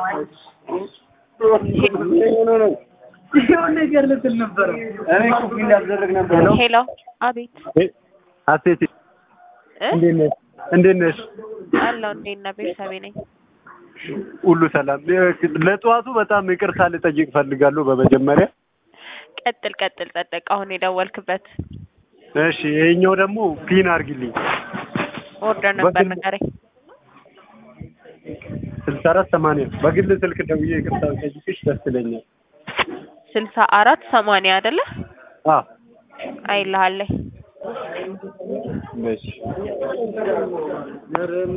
የሆነ ነገር ልትል ነበር እኔ እኮ እንዳደረግ ነበር ሄሎ አቤት አሴት እንዴት ነሽ አላው እንዴት ነህ ቤተሰቤ ነኝ ሁሉ ሰላም ለጧቱ በጣም ይቅርታ ልጠይቅ ፈልጋለሁ በመጀመሪያ ቀጥል ጠጠቅ አሁን የደወልክበት እሺ ይሄኛው ደግሞ ፒን አርግልኝ ኦርደር ነበር ነገሬ 6480 በግል ስልክ ደውዬ ይቅርታ ጠይቅሽ ደስ ይለኛል 6480 አይደለ አይልሃለኝ እሺ